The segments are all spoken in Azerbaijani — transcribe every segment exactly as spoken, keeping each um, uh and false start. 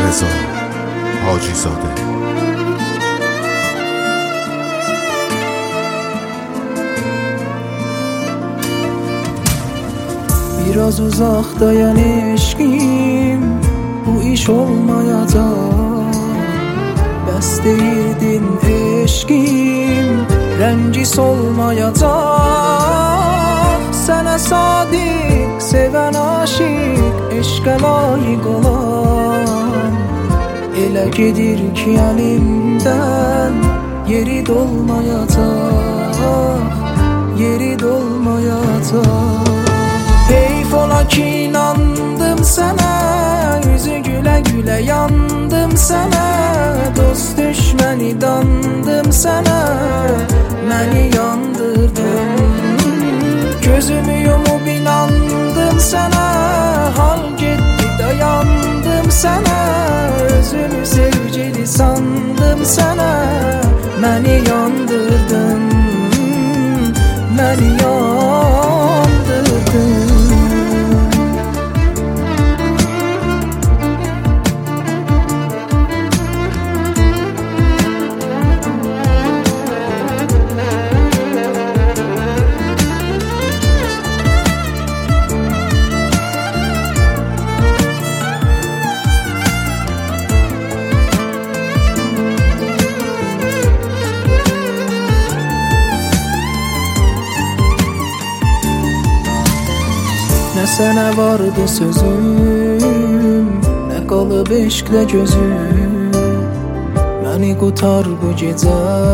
رضا حاجی زاده. Biraz uzak dayan eşkim, bu iş olmayacak. Bəs deyirdin eşkim, rəngis olmayacaq. Sənə sadiq, sevən aşiq, eşqə layiq olan. Elə gedir ki əlimdən, yeri dolmayacaq, yeri dolmayacaq. Heyf ola ki inandım sənə, yüzü gülə gülə yandım sənə. Dost düşməni dandım sənə, məni yandırdın. Gözümü yumub inandım sənə, hal getdi dayandım sənə. Özümü sevgili sandım sənə, məni yandırdın, məni yandırdın. Nə sənə vardı sözüm, nə qalıb eşqlə gözüm. Məni qutar bu gecə,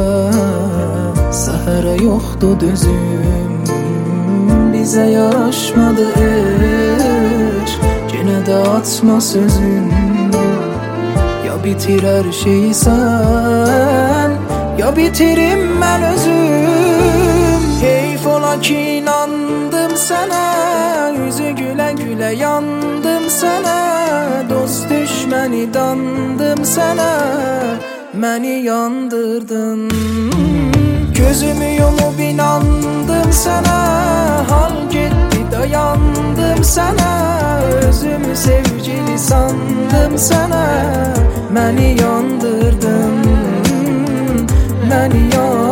səhərə yoxdur dözüm. Bizə yaraşmadı eşq, yenə də açma sözün. Ya bitir hər şeyi sən, ya bitirim mən özüm. Heyf ola ki inandım sənə, yüzü gülə gülə yandım sənə. Dost düşməni dandım sənə, məni yandırdın. Gözümü yumub inandım sənə, hal getdi dayandım sənə. Özümü sevgili sandım sənə, məni yandırdın, məni yandırdın.